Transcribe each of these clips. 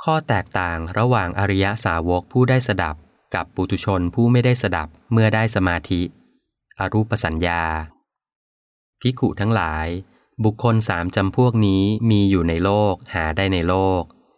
ข้อแตกต่างระหว่างอริยสาวกผู้ได้สดับกับปุถุชนผู้ไม่ได้สดับเมื่อได้สมาธิอรูปสัญญาภิกขุทั้งหลายบุคคล3 จำพวกนี้มีอยู่ในโลกหาได้ในโลก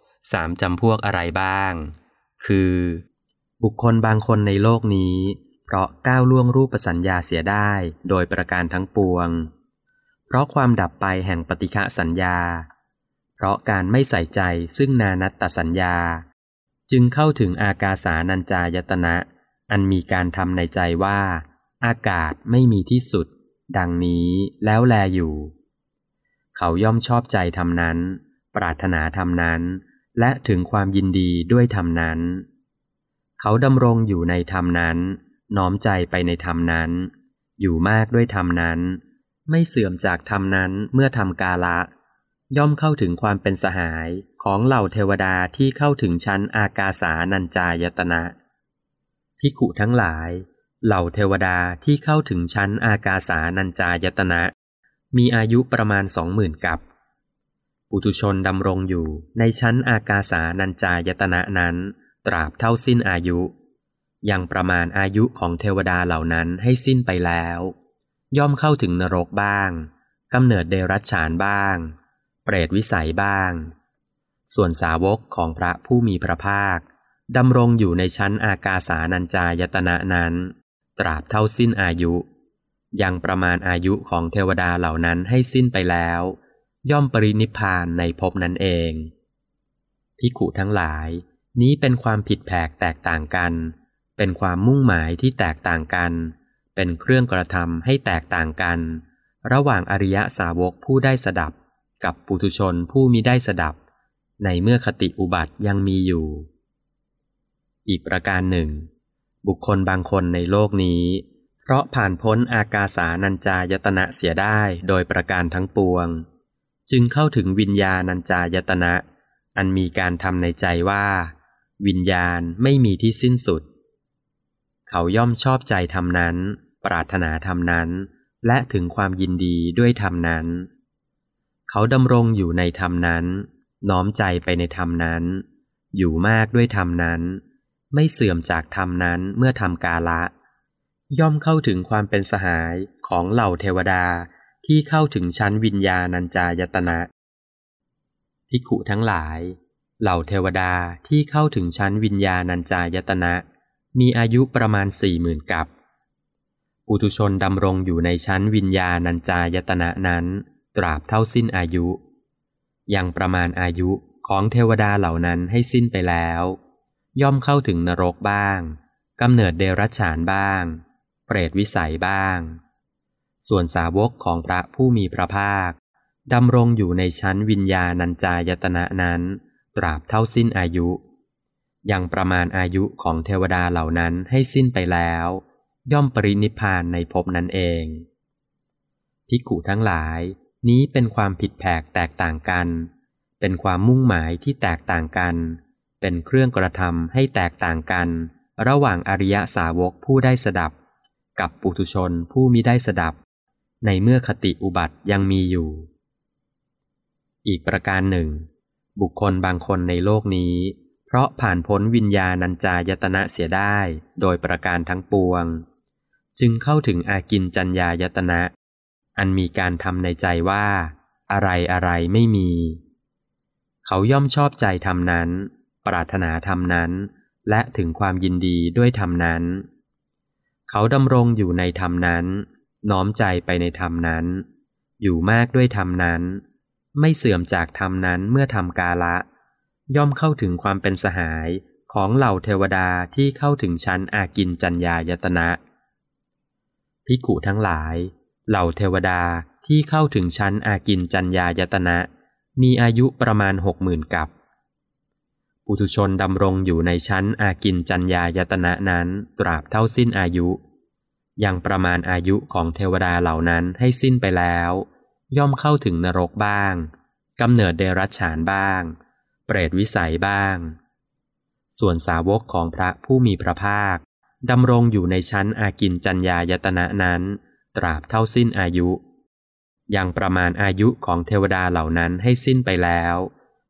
3 จำพวกอะไรบ้างคือบุคคลบางคนในโลกนี้เพราะก้าวล่วงรูปสัญญาเสียได้โดยประการทั้งปวงเพราะความดับไปแห่งปฏิฆะสัญญาเพราะการไม่ใส่ใจซึ่งนานัตตสัญญาจึงเข้าถึงอากาสานัญจายตนะอันมีการทำในใจว่าอากาศไม่มีที่สุดดังนี้แล้วแลอยู่เขาย่อมชอบใจธรรมนั้นปรารถนาธรรมนั้นและถึงความยินดีด้วยธรรมนั้นเขาดำรงอยู่ในธรรมนั้นน้อมใจไปในธรรมนั้นอยู่มากด้วยธรรมนั้นไม่เสื่อมจากธรรมนั้นเมื่อทำกาละย่อมเข้าถึงความเป็นสหายของเหล่าเทวดาที่เข้าถึงชั้นอากาสานัญจายตนะภิกขุทั้งหลายเหล่าเทวดาที่เข้าถึงชั้นอากาสานัญจายตนะมีอายุประมาณ 20,000 กับปุถุชนดำรงอยู่ในชั้นอากาสานัญจายตนะนั้นตราบเท่าสิ้นอายุยังประมาณอายุของเทวดาเหล่านั้นให้สิ้นไปแล้วย่อมเข้าถึงนรกบ้างกำเนิดเดรัจฉานบ้างเปรตวิสัยบ้างส่วนสาวกของพระผู้มีพระภาคดำรงอยู่ในชั้นอากาสานัญจายตนะนั้นตราบเท่าสิ้นอายุยังประมาณอายุของเทวดาเหล่านั้นให้สิ้นไปแล้วย่อมปรินิพพานในภพนั้นเองภิกขุทั้งหลายนี้เป็นความผิดแผกแตกต่างกันเป็นความมุ่งหมายที่แตกต่างกันเป็นเครื่องกระทำให้แตกต่างกันระหว่างอริยสาวกผู้ได้สดับกับปุถุชนผู้มิได้สดับในเมื่อคติอุบัติยังมีอยู่อีกประการหนึ่งบุคคลบางคนในโลกนี้เพราะผ่านพ้นอากาสานัญจายตนะเสียได้โดยประการทั้งปวงจึงเข้าถึงวิญญาณัญจายตนะอันมีการทำในใจว่าวิญญาณไม่มีที่สิ้นสุดเขาย่อมชอบใจธรรมนั้นปรารถนาธรรมนั้นและถึงความยินดีด้วยธรรมนั้นเขาดำรงอยู่ในธรรมนั้นน้อมใจไปในธรรมนั้นอยู่มากด้วยธรรมนั้นไม่เสื่อมจากธรรมนั้นเมื่อทำกาละย่อมเข้าถึงความเป็นสหายของเหล่าเทวดาที่เข้าถึงชั้นวิญญาณัญจายตนะภิกขุทั้งหลายเหล่าเทวดาที่เข้าถึงชั้นวิญญาณัญจายตนะมีอายุประมาณ 40,000 กับปุถุชนดำรงอยู่ในชั้นวิญญาณัญจายตนะนั้นตราบเท่าสิ้นอายุยังประมาณอายุของเทวดาเหล่านั้นให้สิ้นไปแล้วย่อมเข้าถึงนรกบ้างกำเนิดเดรัจฉานบ้างเปรตวิสัยบ้างส่วนสาวกของพระผู้มีพระภาคดำรงอยู่ในชั้นวิญญาณัญจายตนะนั้นตราบเท่าสิ้นอายุยังประมาณอายุของเทวดาเหล่านั้นให้สิ้นไปแล้วย่อมปรินิพพานในภพนั้นเองภิกขุทั้งหลายนี้เป็นความผิดแผกแตกต่างกันเป็นความมุ่งหมายที่แตกต่างกันเป็นเครื่องกระทำให้แตกต่างกันระหว่างอริยสาวกผู้ได้สดับกับปุถุชนผู้มิได้สดับในเมื่อคติอุบัติยังมีอยู่อีกประการหนึ่งบุคคลบางคนในโลกนี้เพราะผ่านพ้นวิญญาณัญจายตนะเสียได้โดยประการทั้งปวงจึงเข้าถึงอากินจัญญายตนะอันมีการทำในใจว่าอะไรอะไรไม่มีเขาย่อมชอบใจธรรมนั้นปรารถนาธรรมนั้นและถึงความยินดีด้วยธรรมนั้นเขาดำรงอยู่ในธรรมนั้นน้อมใจไปในธรรมนั้นอยู่มากด้วยธรรมนั้นไม่เสื่อมจากธรรมนั้นเมื่อทำกาละย่อมเข้าถึงความเป็นสหายของเหล่าเทวดาที่เข้าถึงชั้นอากินจัญญายตนะภิกขุทั้งหลายเหล่าเทวดาที่เข้าถึงชั้นอากินจัญญายตนะมีอายุประมาณ 60,000 กับปุถุชนดำรงอยู่ในชั้นอากินจัญญายตนะนั้นตราบเท่าสิ้นอายุยังประมาณอายุของเทวดาเหล่านั้นให้สิ้นไปแล้วย่อมเข้าถึงนรกบ้างกำเนิดเดรัจฉานบ้างเปรตวิสัยบ้างส่วนสาวกของพระผู้มีพระภาคดำรงอยู่ในชั้นอากินจัญญายตนะนั้นตราบเท่าสิ้นอายุยังประมาณอายุของเทวดาเหล่านั้นให้สิ้นไปแล้ว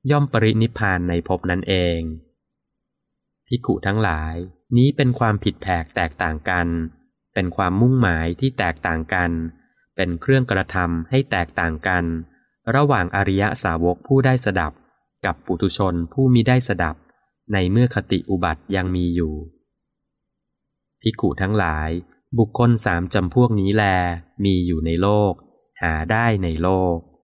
ย่อมปรินิพพานในภพนั้นเองภิกขุทั้งหลายนี้เป็นความผิดแผกแตกต่างกันเป็นความมุ่งหมายที่แตกต่างกันเป็นเครื่องกระทำให้แตกต่างกันระหว่างอริยสาวกผู้ได้สดับกับปุถุชนผู้มิได้สดับในเมื่อคติอุบัติยังมีอยู่ภิกขุทั้งหลายบุคคล3 จำพวกนี้แลมีอยู่ในโลกหาได้ในโลก